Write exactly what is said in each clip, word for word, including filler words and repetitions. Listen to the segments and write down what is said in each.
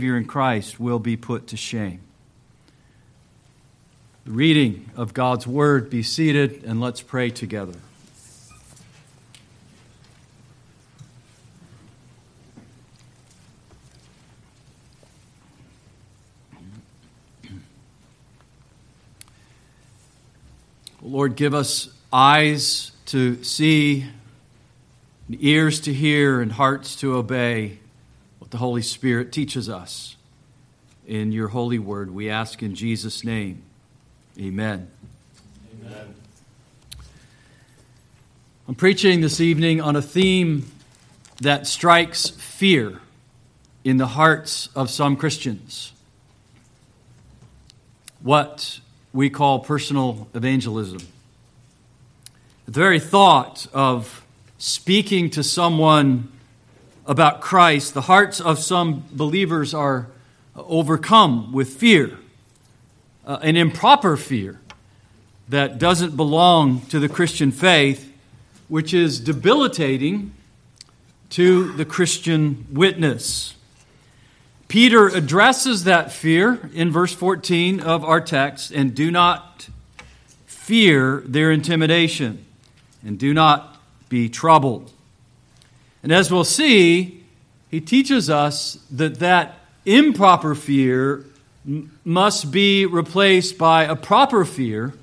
in Christ will be put to shame. The reading of God's Word. Be seated and let's pray together. Lord, give us eyes to see, ears to hear, and hearts to obey what the Holy Spirit teaches us in your holy word. We ask in Jesus' name. Amen. Amen. I'm preaching this evening on a theme that strikes fear in the hearts of some Christians. What we call personal evangelism. The very thought of speaking to someone about Christ, the hearts of some believers are overcome with fear, uh, an improper fear that doesn't belong to the Christian faith, which is debilitating to the Christian witness. Peter addresses that fear in verse fourteen of our text, and do not fear their intimidation, and do not be troubled. And as we'll see, he teaches us that that improper fear m- must be replaced by a proper fear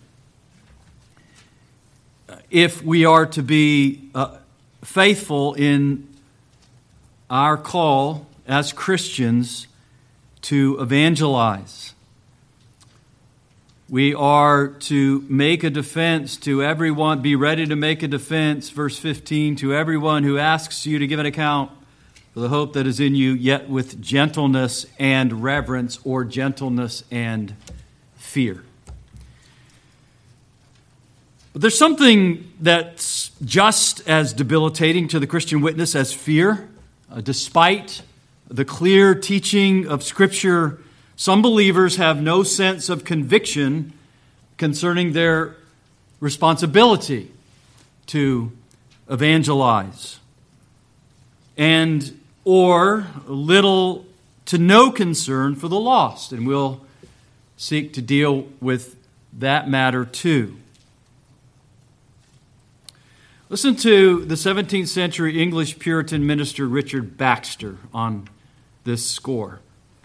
if we are to be uh, faithful in our call as Christians to evangelize. We are to make a defense to everyone, be ready to make a defense, verse fifteen, to everyone who asks you to give an account for the hope that is in you, yet with gentleness and reverence, or gentleness and fear. But there's something that's just as debilitating to the Christian witness as fear. Uh, despite the clear teaching of Scripture, some believers have no sense of conviction concerning their responsibility to evangelize, and or little to no concern for the lost. And we'll seek to deal with that matter too. Listen to the seventeenth century English Puritan minister Richard Baxter on this score.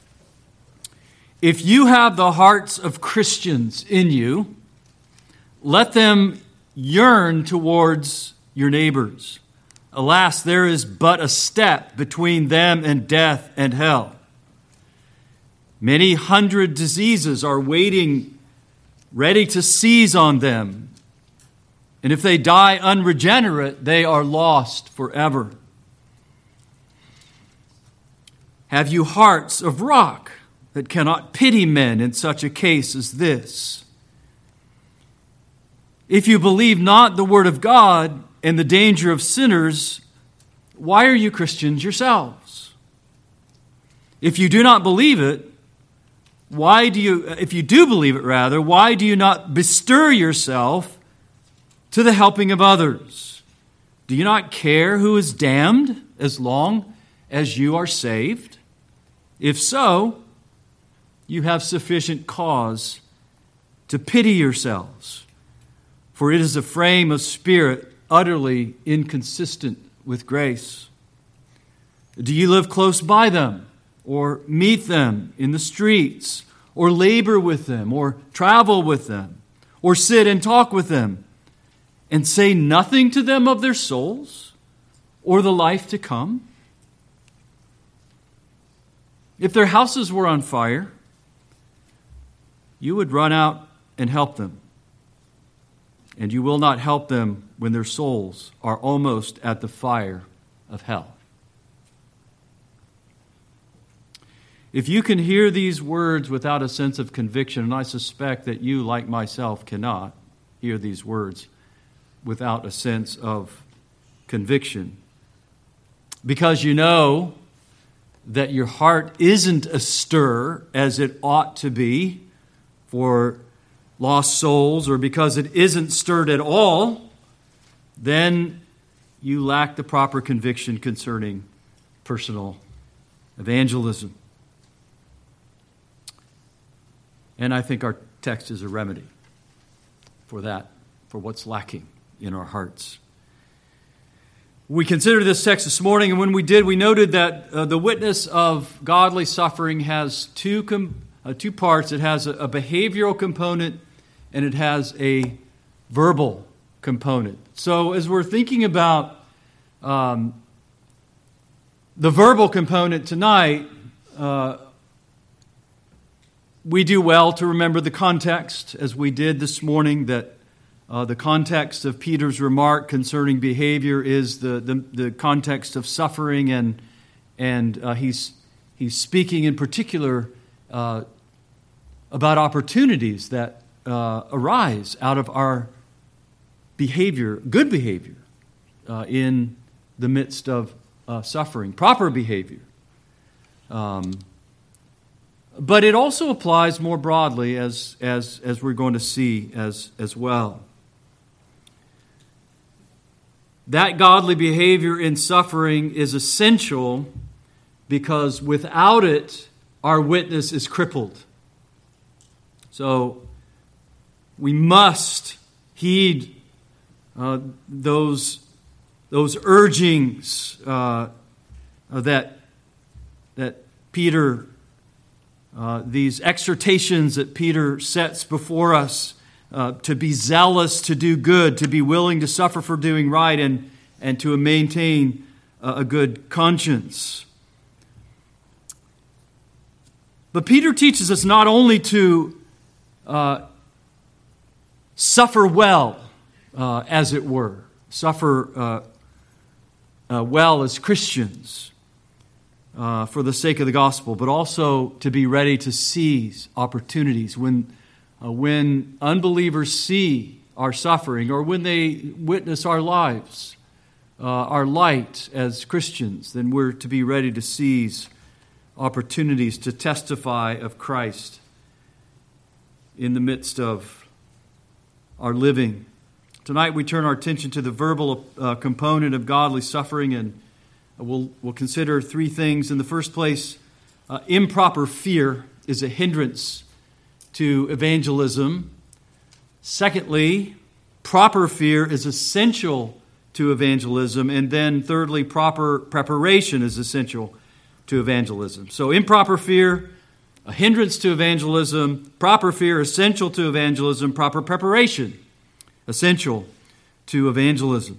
If you have the hearts of Christians in you, let them yearn towards your neighbors. Alas, there is but a step between them and death and hell. Many hundred diseases are waiting, ready to seize on them. And if they die unregenerate, they are lost forever. Have you hearts of rock that cannot pity men in such a case as this? If you believe not the word of God and the danger of sinners, why are you Christians yourselves? If you do not believe it, why do you, if you do believe it rather, why do you not bestir yourself to the helping of others? Do you not care who is damned as long as you are saved? If so, you have sufficient cause to pity yourselves, for it is a frame of spirit utterly inconsistent with grace. Do you live close by them, or meet them in the streets, or labor with them, or travel with them, or sit and talk with them, and say nothing to them of their souls or the life to come? If their houses were on fire, you would run out and help them. And you will not help them when their souls are almost at the fire of hell. If you can hear these words without a sense of conviction, and I suspect that you, like myself, cannot hear these words without a sense of conviction, because you know that your heart isn't astir as it ought to be for lost souls, or because it isn't stirred at all, then you lack the proper conviction concerning personal evangelism. And I think our text is a remedy for that, for what's lacking in our hearts. We considered this text this morning, and when we did, we noted that uh, the witness of godly suffering has two com- uh, two parts. It has a, a behavioral component, and it has a verbal component. So as we're thinking about um, the verbal component tonight, uh, we do well to remember the context, as we did this morning, that uh, the context of Peter's remark concerning behavior is the, the, the context of suffering, and and uh, he's he's speaking in particular uh, about opportunities that uh, arise out of our behavior, good behavior, uh, in the midst of uh, suffering, proper behavior. Um, but it also applies more broadly, as as as we're going to see as as well. That godly behavior in suffering is essential because without it, our witness is crippled. So we must heed uh, those those urgings uh, that that Peter, uh, these exhortations that Peter sets before us. Uh, to be zealous to do good, to be willing to suffer for doing right, and, and to maintain uh, a good conscience. But Peter teaches us not only to uh, suffer well, uh, as it were, suffer uh, uh, well as Christians uh, for the sake of the gospel, but also to be ready to seize opportunities when Uh, when unbelievers see our suffering, or when they witness our lives, uh, our light as Christians, then we're to be ready to seize opportunities to testify of Christ in the midst of our living. Tonight we turn our attention to the verbal uh, component of godly suffering, and we'll, we'll consider three things. In the first place, uh, improper fear is a hindrance to evangelism. Secondly, proper fear is essential to evangelism. And then thirdly, proper preparation is essential to evangelism. So improper fear, a hindrance to evangelism. Proper fear, essential to evangelism. Proper preparation, essential to evangelism.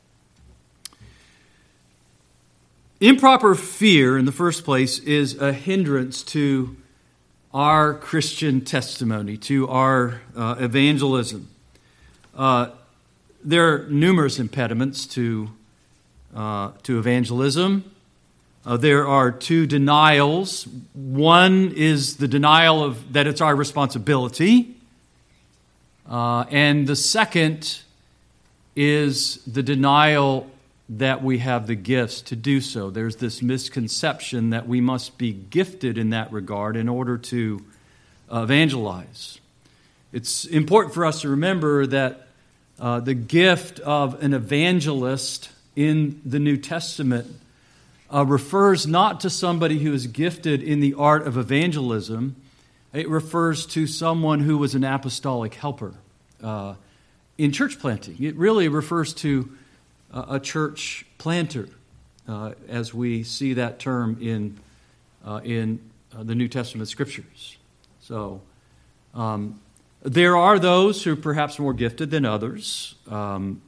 Improper fear, in the first place, is a hindrance to our Christian testimony, to our uh, evangelism. Uh, there are numerous impediments to uh, to evangelism. Uh, there are two denials. One is the denial of that it's our responsibility, uh, and the second is the denial that we have the gifts to do so. There's this misconception that we must be gifted in that regard in order to evangelize. It's important for us to remember that uh, the gift of an evangelist in the New Testament uh, refers not to somebody who is gifted in the art of evangelism. It refers to someone who was an apostolic helper uh, in church planting. It really refers to a church planter, uh, as we see that term in uh, in uh, the New Testament Scriptures. So um, there are those who are perhaps more gifted than others, um,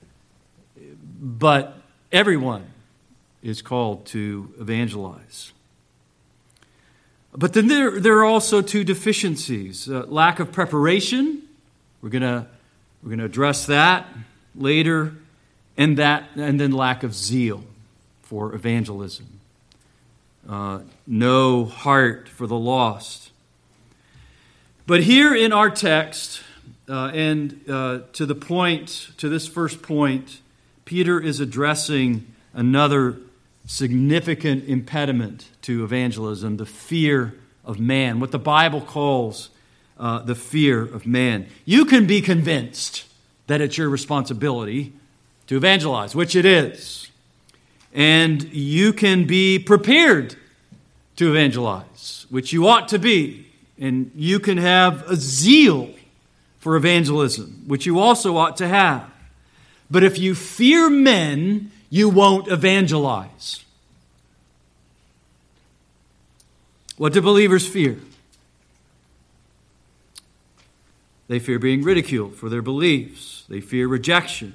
but everyone is called to evangelize. But then there, there are also two deficiencies. Uh, lack of preparation, we're gonna we're gonna address that later. And that, and then lack of zeal for evangelism. Uh, no heart for the lost. But here in our text, uh, and uh, to the point, to this first point, Peter is addressing another significant impediment to evangelism, the fear of man, what the Bible calls uh, the fear of man. You can be convinced that it's your responsibility to evangelize, which it is. And you can be prepared to evangelize, which you ought to be and you can have a zeal for evangelism, which you also ought to have. But if you fear men, you won't evangelize. What do believers fear? They fear being ridiculed for their beliefs. They fear rejection,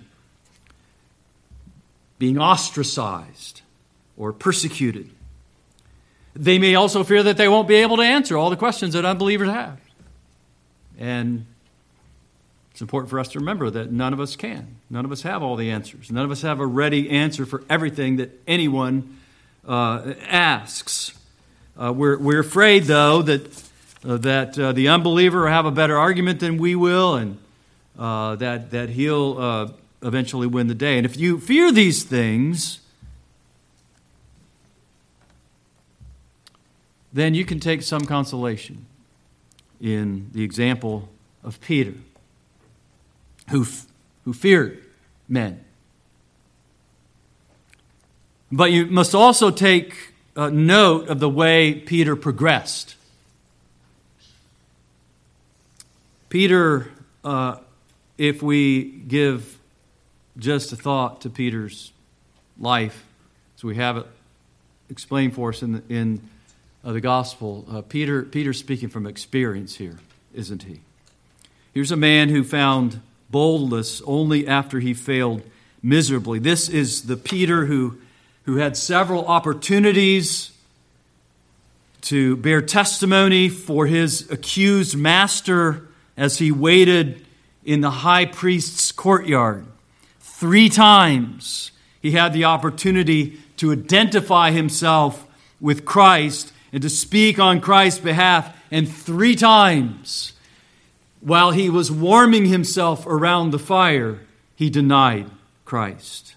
being ostracized or persecuted. They may also fear that they won't be able to answer all the questions that unbelievers have. And it's important for us to remember that none of us can. None of us have all the answers. None of us have a ready answer for everything that anyone uh, asks. Uh, we're, we're afraid, though, that, uh, that uh, the unbeliever will have a better argument than we will, and uh, that, that he'll uh, eventually win the day. And if you fear these things, then you can take some consolation in the example of Peter, who, who feared men. But you must also take uh, note of the way Peter progressed. Peter, uh, if we give just a thought to Peter's life, so we have it explained for us in the, in uh, the gospel, uh, Peter, Peter's speaking from experience here, isn't he? Here's a man who found boldness only after he failed miserably. This is the Peter who, who had several opportunities to bear testimony for his accused master as he waited in the high priest's courtyard. Three times he had the opportunity to identify himself with Christ and to speak on Christ's behalf, and three times while he was warming himself around the fire, he denied Christ.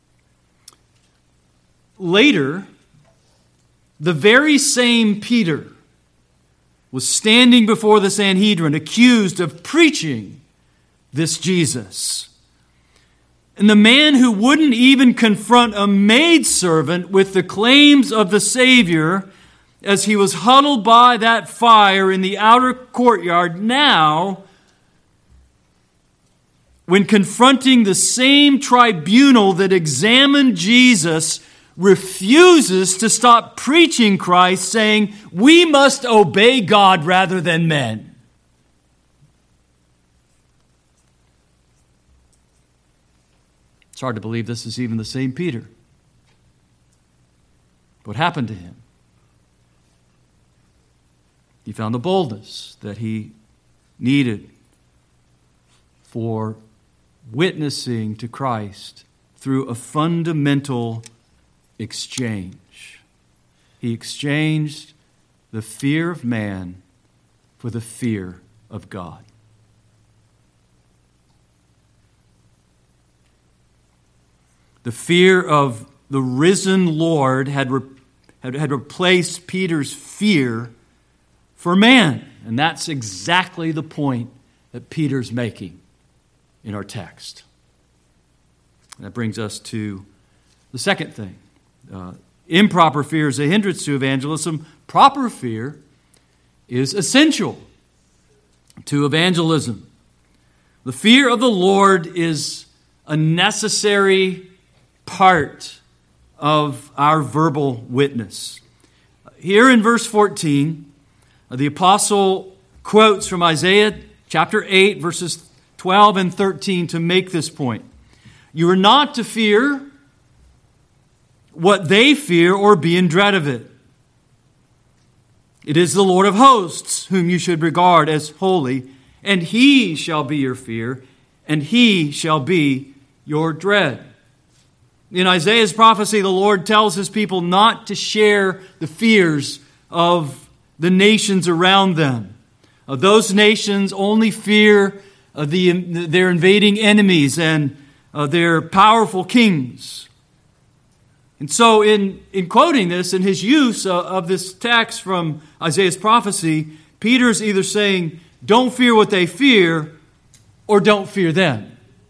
Later, the very same Peter was standing before the Sanhedrin, accused of preaching this Jesus. And the man who wouldn't even confront a maidservant with the claims of the Savior as he was huddled by that fire in the outer courtyard, now, when confronting the same tribunal that examined Jesus, refuses to stop preaching Christ, saying, we must obey God rather than men. It's hard to believe this is even the same Peter. What happened to him? He found the boldness that he needed for witnessing to Christ through a fundamental exchange. He exchanged the fear of man for the fear of God. The fear of the risen Lord had, re- had, had replaced Peter's fear for man. And that's exactly the point that Peter's making in our text. And that brings us to the second thing. Uh, improper fear is a hindrance to evangelism. Proper fear is essential to evangelism. The fear of the Lord is a necessary part of our verbal witness. Here in verse fourteen, the apostle quotes from Isaiah chapter eight, verses twelve and thirteen to make this point. You are not to fear what they fear or be in dread of it. It is the Lord of hosts whom you should regard as holy, and he shall be your fear, and he shall be your dread. In Isaiah's prophecy, the Lord tells his people not to share the fears of the nations around them. Uh, those nations only fear uh, the, their invading enemies and uh, their powerful kings. And so in, in quoting this, in his use uh, of this text from Isaiah's prophecy, Peter's either saying, don't fear what they fear, or don't fear them.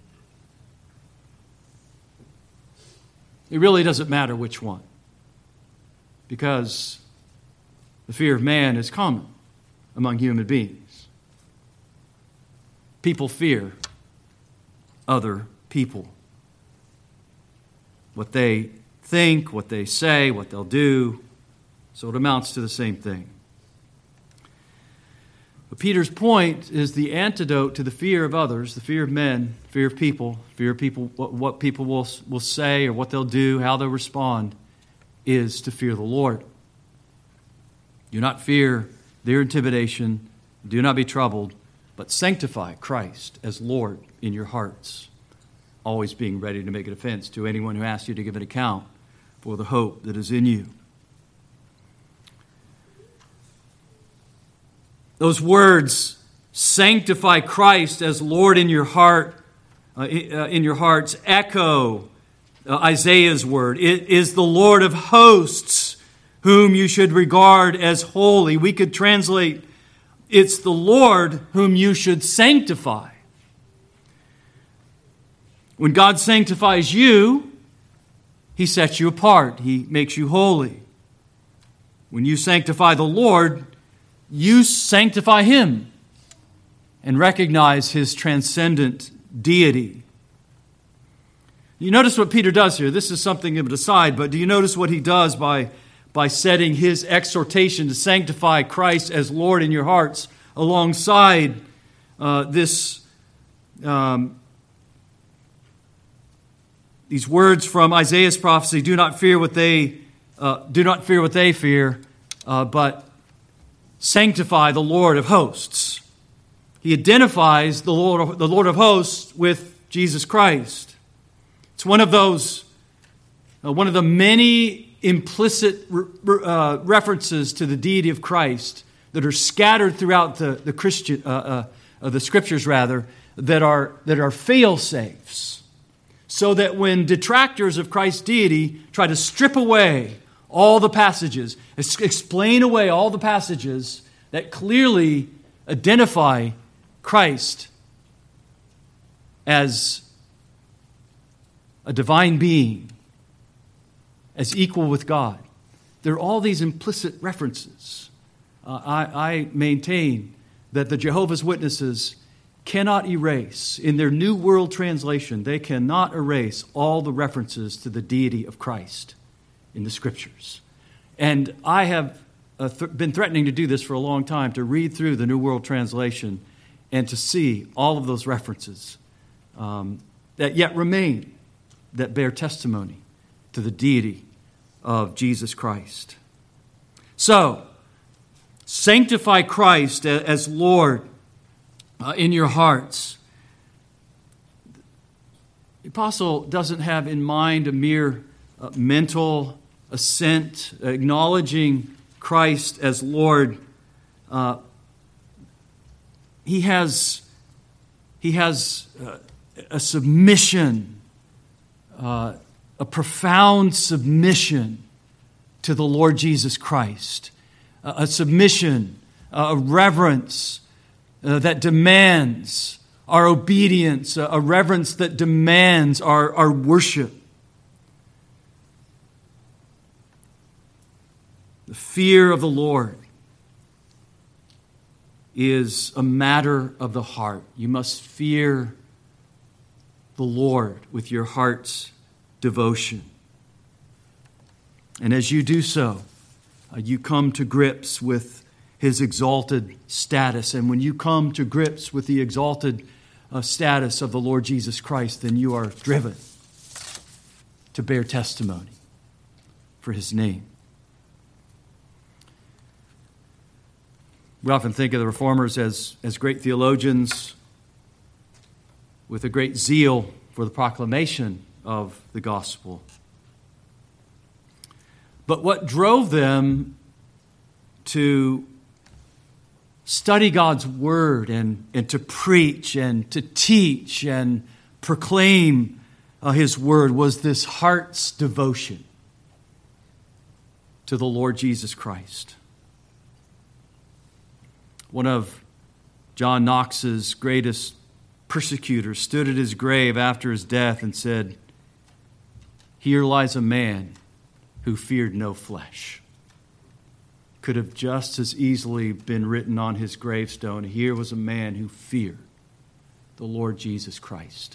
It really doesn't matter which one, because the fear of man is common. among human beings. People fear other people. What they think, what they say, what they'll do. So it amounts to the same thing. But Peter's point is the antidote to the fear of others, the fear of men, fear of people, fear of people, what, what people will, will say or what they'll do, how they'll respond, is to fear the Lord. Do not fear their intimidation. Do not be troubled, but sanctify Christ as Lord in your hearts, always being ready to make a defense to anyone who asks you to give an account for the hope that is in you. Those words, sanctify Christ as Lord in your heart, uh, in your hearts, echo uh, Isaiah's word. It is the Lord of hosts whom you should regard as holy. We could translate, it's the Lord whom you should sanctify. When God sanctifies you, He sets you apart. He makes you holy. When you sanctify the Lord, you sanctify Him and recognize His transcendent deity. You notice what Peter does here. This is something of an aside, but do you notice what he does by, by setting his exhortation to sanctify Christ as Lord in your hearts alongside uh, this um, these words from Isaiah's prophecy? Do not fear what they uh, do not fear what they fear, uh, but sanctify the Lord of hosts. He identifies the Lord of, the Lord of hosts with Jesus Christ. It's one of those, uh, one of the many implicit re- uh, references to the deity of Christ that are scattered throughout the the Christian uh, uh, the Scriptures, rather, that are that are fail-safes, so that when detractors of Christ's deity try to strip away all the passages, explain away all the passages that clearly identify Christ as a divine being, as equal with God. There are all these implicit references. Uh, I, I maintain that the Jehovah's Witnesses cannot erase, in their New World Translation, they cannot erase all the references to the deity of Christ in the Scriptures. And I have uh, th- been threatening to do this for a long time, to read through the New World Translation and to see all of those references um, that yet remain, that bear testimony to the deity of Jesus Christ. So, sanctify Christ as Lord uh, in your hearts. The apostle doesn't have in mind a mere uh, mental assent, acknowledging Christ as Lord. Uh, he has, he has uh, a submission, uh, a profound submission to the Lord Jesus Christ, uh, a submission, uh, a reverence uh, that demands our obedience, uh, a reverence that demands our, our worship. The fear of the Lord is a matter of the heart. You must fear the Lord with your heart's devotion. And as you do so, uh, you come to grips with His exalted status. And when you come to grips with the exalted uh, status of the Lord Jesus Christ, then you are driven to bear testimony for His name. We often think of the Reformers as, as great theologians with a great zeal for the proclamation of the gospel. But what drove them to study God's word and, and to preach and to teach and proclaim uh, His word was this heart's devotion to the Lord Jesus Christ. One of John Knox's greatest persecutors stood at his grave after his death and said, "Here lies a man who feared no flesh." could have just as easily been written on his gravestone. Here was a man who feared the Lord Jesus Christ.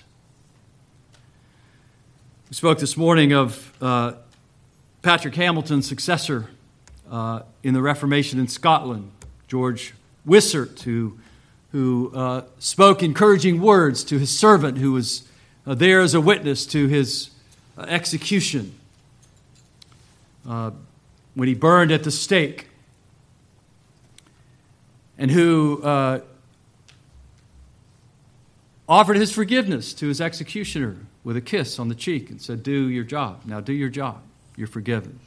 We spoke this morning of uh, Patrick Hamilton's successor uh, in the Reformation in Scotland, George Wishart, who, who uh, spoke encouraging words to his servant who was uh, there as a witness to his uh, execution uh, when he burned at the stake, and who uh, offered his forgiveness to his executioner with a kiss on the cheek and said, "Do your job. Now do your job. You're forgiven."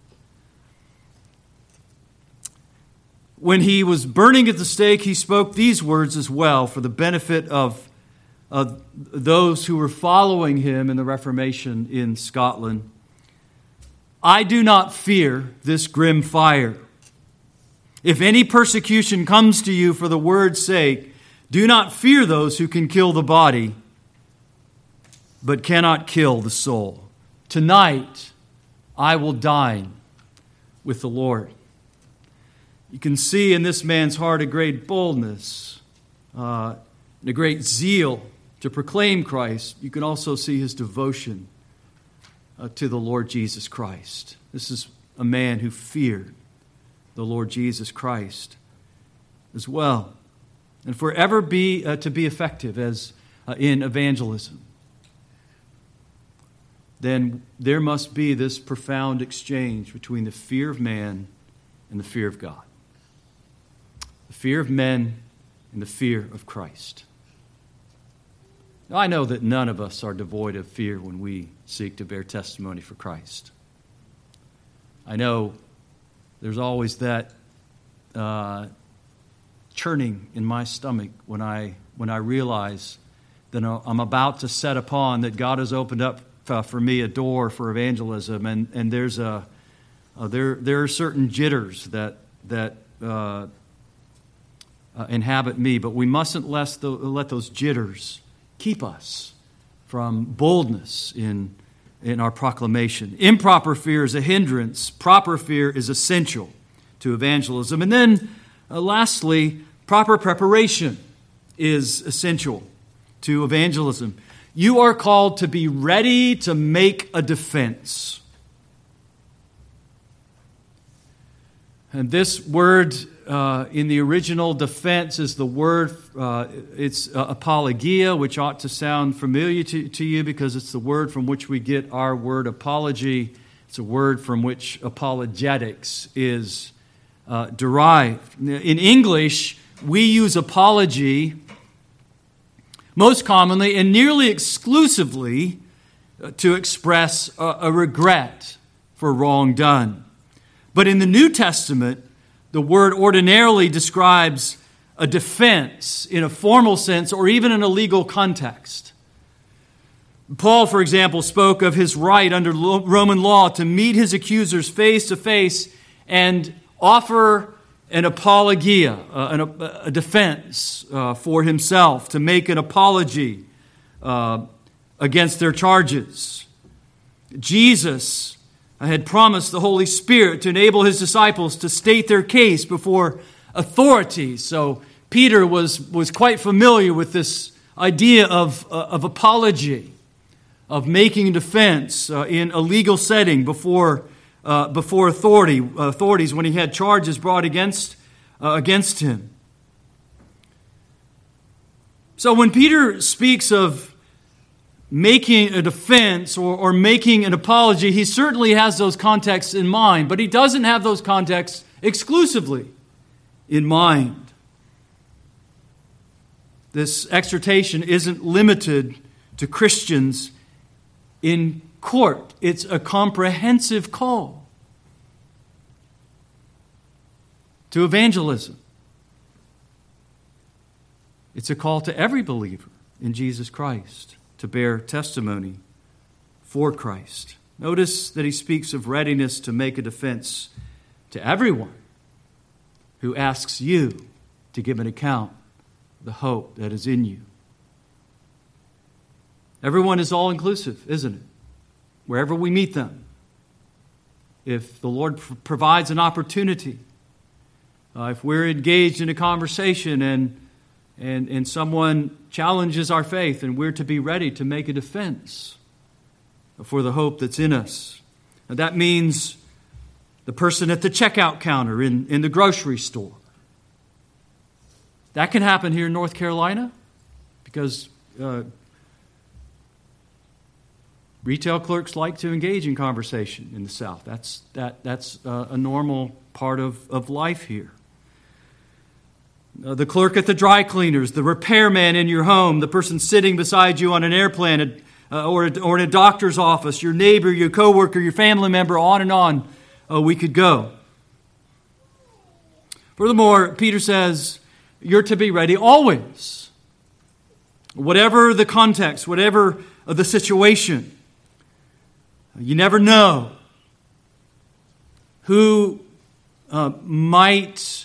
When he was burning at the stake, he spoke these words as well for the benefit of, of those who were following him in the Reformation in Scotland. "I do not fear this grim fire. If any persecution comes to you for the word's sake, do not fear those who can kill the body, but cannot kill the soul. Tonight, I will dine with the Lord." You can see in this man's heart a great boldness, uh, and a great zeal to proclaim Christ. You can also see his devotion uh, to the Lord Jesus Christ. This is a man who feared the Lord Jesus Christ as well. And if we're ever be, uh, to be effective as uh, in evangelism, then there must be this profound exchange between the fear of man and the fear of God. The fear of men and the fear of Christ. Now, I know that none of us are devoid of fear when we seek to bear testimony for Christ. I know there's always that uh, churning in my stomach when I when I realize that I'm about to set upon, that God has opened up uh, for me a door for evangelism, and and there's a uh, there there are certain jitters that that uh, uh, inhabit me, but we mustn't let the, let those jitters keep us from boldness in in our proclamation. Improper fear is a hindrance. Proper fear is essential to evangelism. And then, uh, lastly, proper preparation is essential to evangelism. You are called to be ready to make a defense. And this word uh, in the original defense is the word, uh, it's uh, apologia, which ought to sound familiar to, to you because it's the word from which we get our word apology. It's a word from which apologetics is uh, derived. In English, we use apology most commonly and nearly exclusively to express a, a regret for wrong done. But in the New Testament, the word ordinarily describes a defense in a formal sense or even in a legal context. Paul, for example, spoke of his right under Roman law to meet his accusers face to face and offer an apologia, uh, a defense uh, for himself, to make an apology uh, against their charges. Jesus had promised the Holy Spirit to enable his disciples to state their case before authorities. So Peter was, was quite familiar with this idea of, uh, of apology, of making a defense uh, in a legal setting before uh, before authority authorities when he had charges brought against uh, against him. So when Peter speaks of making a defense or, or making an apology, he certainly has those contexts in mind, but he doesn't have those contexts exclusively in mind. This exhortation isn't limited to Christians in court. It's a comprehensive call to evangelism. It's a call to every believer in Jesus Christ to bear testimony for Christ. Notice that he speaks of readiness to make a defense to everyone who asks you to give an account of the hope that is in you. Everyone is all-inclusive, isn't it? Wherever we meet them. If the Lord provides an opportunity Uh, if we're engaged in a conversation and, and, and someone challenges our faith, and we're to be ready to make a defense for the hope that's in us. And that means the person at the checkout counter in, in the grocery store. That can happen here in North Carolina because uh, retail clerks like to engage in conversation in the South. That's, that, that's uh, a normal part of, of life here. Uh, the clerk at the dry cleaners, the repairman in your home, the person sitting beside you on an airplane uh, or, a, or in a doctor's office, your neighbor, your coworker, your family member, on and on uh, we could go. Furthermore, Peter says, you're to be ready always. Whatever the context, whatever the situation, you never know who uh, might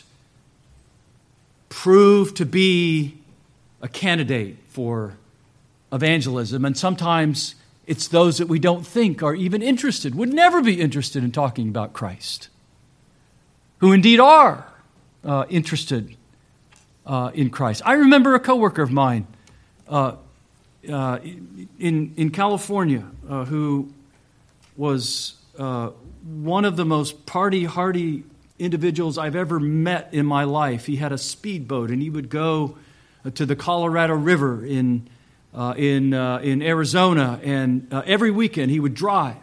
prove to be a candidate for evangelism. And sometimes it's those that we don't think are even interested, would never be interested in talking about Christ, who indeed are uh, interested uh, in Christ. I remember a coworker of mine uh, uh, in, in California uh, who was uh, one of the most party-hardy individuals I've ever met in my life. He had a speedboat, and he would go to the Colorado River in uh, in uh, in Arizona, and uh, every weekend he would drive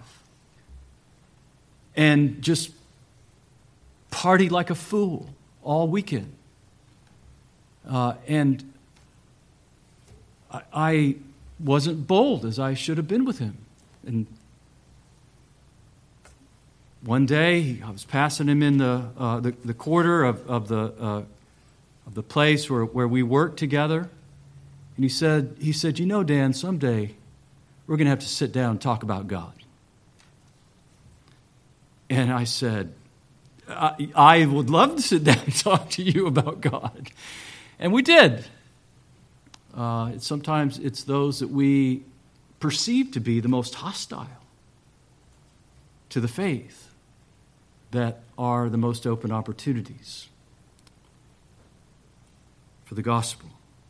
and just party like a fool all weekend. Uh, and I, I wasn't bold as I should have been with him, and one day, I was passing him in the uh, the, the quarter of, of the uh, of the place where, where we worked together, and he said, he said, you know, Dan, someday we're going to have to sit down and talk about God. And I said, I, I would love to sit down and talk to you about God, and we did. Uh, it's, sometimes it's those that we perceive to be the most hostile to the faith that are the most open opportunities for the gospel.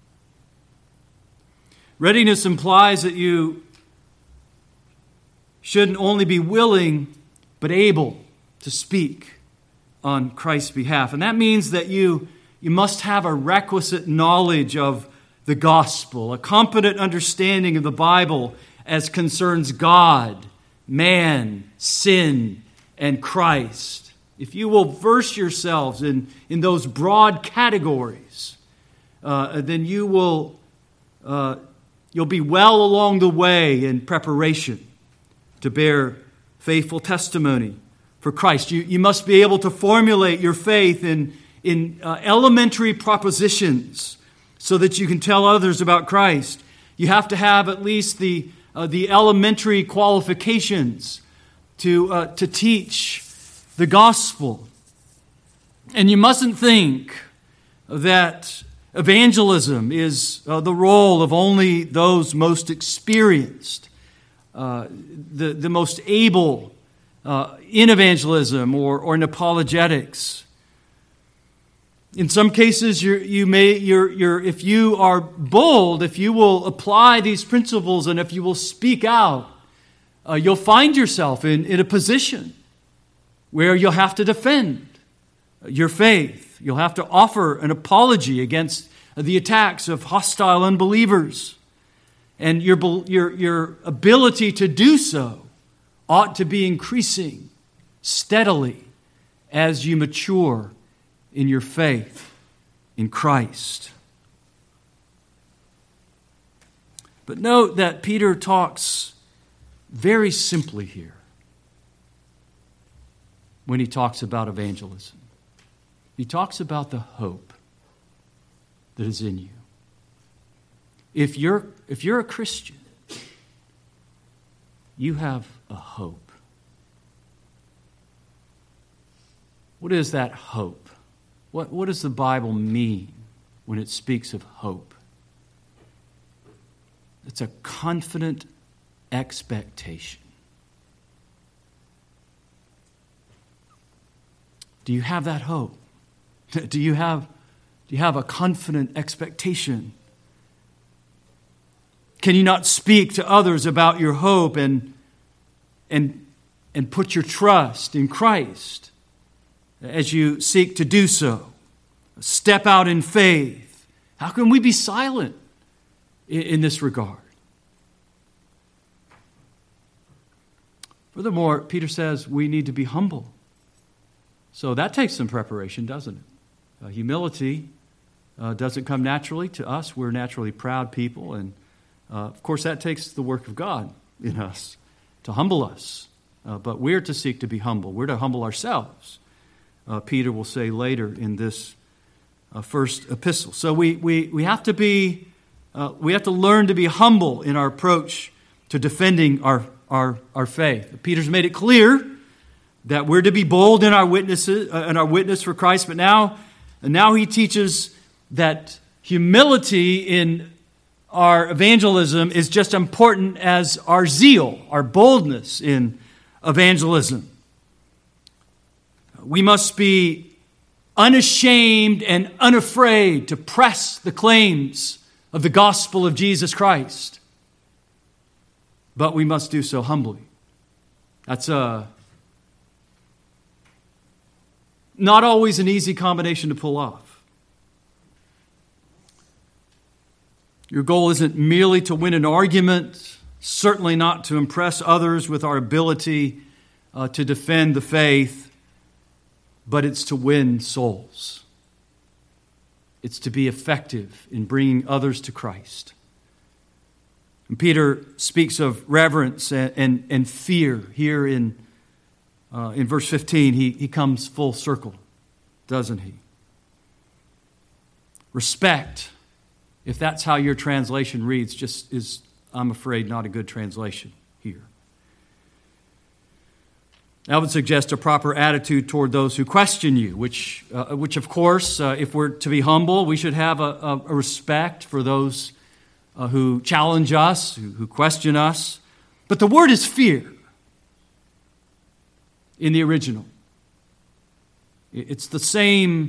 Readiness implies that you shouldn't only be willing, but able to speak on Christ's behalf. And that means that you, you must have a requisite knowledge of the gospel, a competent understanding of the Bible as concerns God, man, sin, and Christ. If you will verse yourselves in, in those broad categories, uh, then you will uh, you'll be well along the way in preparation to bear faithful testimony for Christ. You, you must be able to formulate your faith in, in uh, elementary propositions so that you can tell others about Christ. You have to have at least the uh, the elementary qualifications to uh, to teach the gospel. And you mustn't think that evangelism is uh, the role of only those most experienced, uh, the, the most able uh, in evangelism or, or in apologetics. In some cases, you're, you may, you're, you're, if you are bold, if you will apply these principles and if you will speak out, uh, you'll find yourself in, in a position where you'll have to defend your faith. You'll have to offer an apology against the attacks of hostile unbelievers. And your, your, your ability to do so ought to be increasing steadily as you mature in your faith in Christ. But note that Peter talks very simply here when he talks about evangelism. He talks about the hope that is in you. If you're, if you're a Christian, you have a hope. What is that hope? What, what does the Bible mean when it speaks of hope? It's a confident expectation. Do you have that hope? Do you have, do you have a confident expectation? Can you not speak to others about your hope and, and, and put your trust in Christ as you seek to do so? Step out in faith. How can we be silent in, in this regard? Furthermore, Peter says we need to be humble. So that takes some preparation, doesn't it? Uh, humility uh, doesn't come naturally to us. We're naturally proud people. And, uh, of course, that takes the work of God in us to humble us. Uh, but we're to seek to be humble. We're to humble ourselves. Uh, Peter will say later in this uh, first epistle. So we, we, we have to be, uh, we have to learn to be humble in our approach to defending our Our, our faith. Peter's made it clear that we're to be bold in our witnesses, uh, in our witness for Christ. But now, and now he teaches that humility in our evangelism is just important as our zeal, our boldness in evangelism. We must be unashamed and unafraid to press the claims of the gospel of Jesus Christ. But we must do so humbly. That's a, not always an easy combination to pull off. Your goal isn't merely to win an argument, certainly not to impress others with our ability uh, to defend the faith, but it's to win souls. It's to be effective in bringing others to Christ. And Peter speaks of reverence and, and, and fear here in, uh, in verse fifteen. He, he comes full circle, doesn't he? Respect, if that's how your translation reads, just is, I'm afraid, not a good translation here. I would suggest a proper attitude toward those who question you, which, uh, which of course, uh, if we're to be humble, we should have a, a, a respect for those Uh, who challenge us, who, who question us. But the word is fear in the original. It's the same,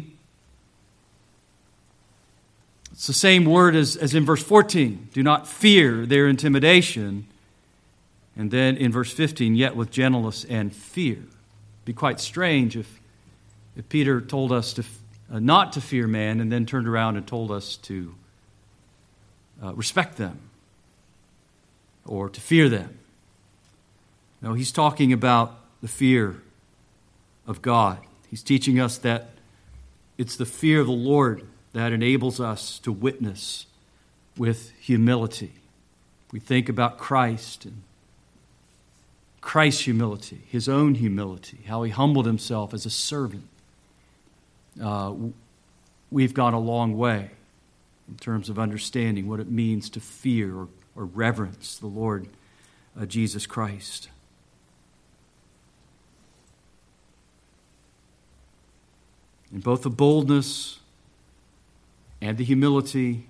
it's the same word as, as in verse fourteen. Do not fear their intimidation. And then in verse fifteen, yet with gentleness and fear. It'd be quite strange if, if Peter told us to uh, not to fear man and then turned around and told us to Uh, respect them or to fear them. No, he's talking about the fear of God. He's teaching us that it's the fear of the Lord that enables us to witness with humility. We think about Christ and Christ's humility, his own humility, how he humbled himself as a servant. Uh, we've gone a long way in terms of understanding what it means to fear or, or reverence the Lord uh, Jesus Christ. And both the boldness and the humility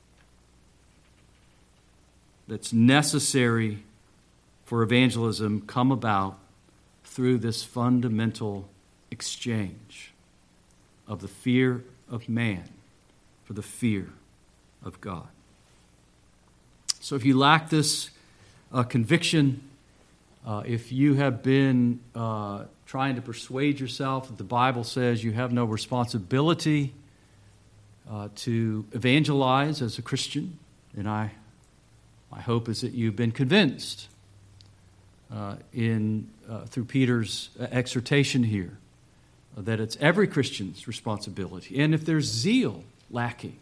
that's necessary for evangelism come about through this fundamental exchange of the fear of man for the fear of God. So if you lack this uh, conviction, uh, if you have been uh, trying to persuade yourself that the Bible says you have no responsibility uh, to evangelize as a Christian, then I, my hope is that you've been convinced uh, in uh, through Peter's exhortation here uh, that it's every Christian's responsibility. And if there's zeal lacking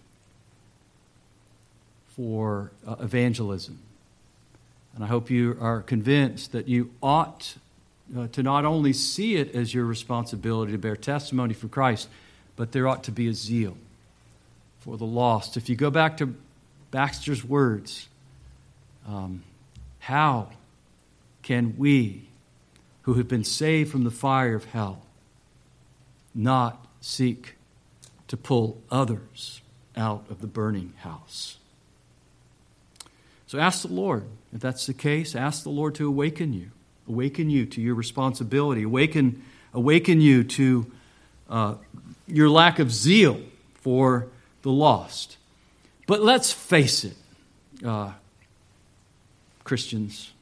for uh, evangelism. And I hope you are convinced that you ought uh, to not only see it as your responsibility to bear testimony for Christ, but there ought to be a zeal for the lost. If you go back to Baxter's words, um, how can we, who have been saved from the fire of hell, not seek to pull others out of the burning house? So ask the Lord, if that's the case, ask the Lord to awaken you. Awaken you to your responsibility. Awaken, awaken you to uh, your lack of zeal for the lost. But let's face it, uh, Christians,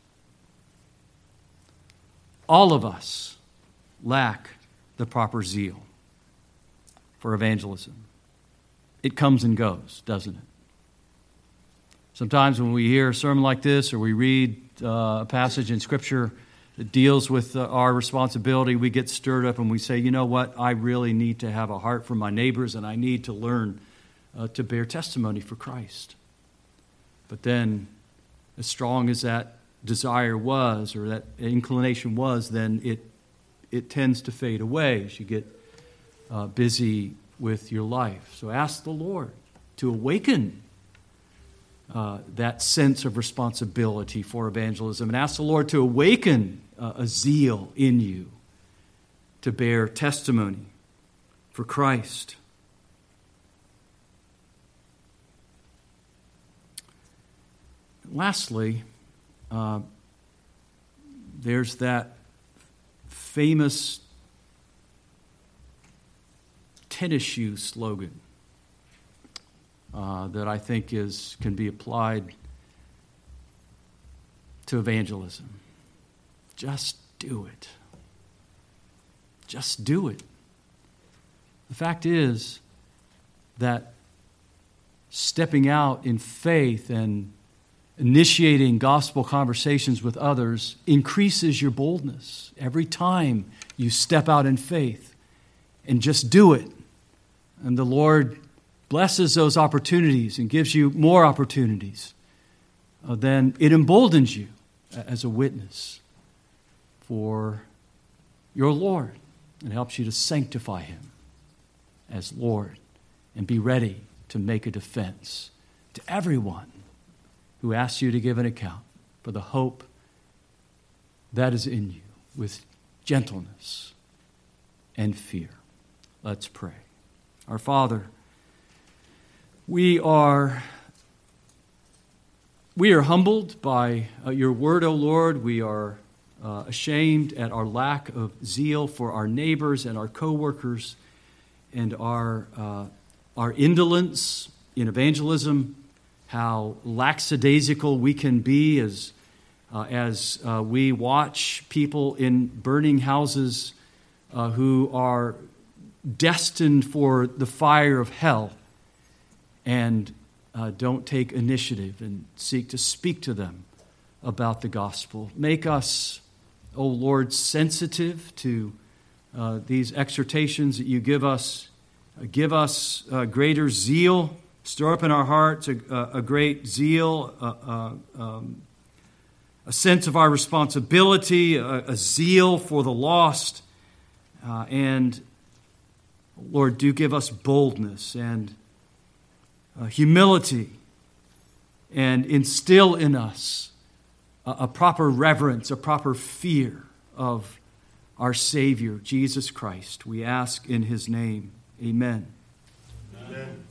all of us lack the proper zeal for evangelism. It comes and goes, doesn't it? Sometimes when we hear a sermon like this or we read uh, a passage in Scripture that deals with uh, our responsibility, we get stirred up and we say, you know what, I really need to have a heart for my neighbors and I need to learn uh, to bear testimony for Christ. But then, as strong as that desire was or that inclination was, then it it tends to fade away as you get uh, busy with your life. So ask the Lord to awaken uh, that sense of responsibility for evangelism, and ask the Lord to awaken uh, a zeal in you to bear testimony for Christ. Lastly, uh, there's that famous tennis shoe slogan uh, that I think is can be applied to evangelism. Just do it. Just do it. The fact is that stepping out in faith and initiating gospel conversations with others increases your boldness every time you step out in faith and just do it. And the Lord blesses those opportunities and gives you more opportunities. Uh, then it emboldens you as a witness for your Lord and helps you to sanctify Him as Lord and be ready to make a defense to everyone who asks you to give an account for the hope that is in you with gentleness and fear. Let's pray. Our Father, we are we are humbled by uh, your word, O Lord. We are uh, ashamed at our lack of zeal for our neighbors and our co-workers and our uh, our indolence in evangelism. How lackadaisical we can be as uh, as uh, we watch people in burning houses uh, who are destined for the fire of hell and uh, don't take initiative and seek to speak to them about the gospel. Make us, O Lord, sensitive to uh, these exhortations that you give us. Uh, give us uh, greater zeal. Stir up in our hearts a, a, a great zeal, a, a, um, a sense of our responsibility, a, a zeal for the lost. Uh, and, Lord, do give us boldness and uh, humility and instill in us a, a proper reverence, a proper fear of our Savior, Jesus Christ. We ask in His name. Amen. Amen.